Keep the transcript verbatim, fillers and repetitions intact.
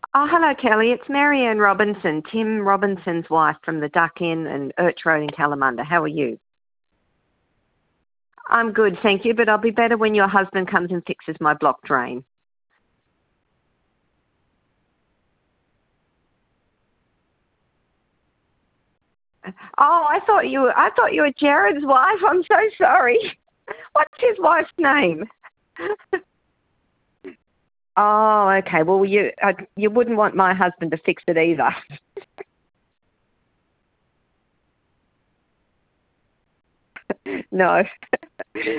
Oh, hello, Kelly. It's Marianne Robinson, Tim Robinson's wife from the Duck Inn and Urch Road in Kalamunda. How are you? I'm good, thank you, but I'll be better when your husband comes and fixes my block drain. Oh, I thought you were, I thought you were Jared's wife. I'm so sorry. What's his wife's name? Oh, okay. Well, you uh, you wouldn't want my husband to fix it either. No.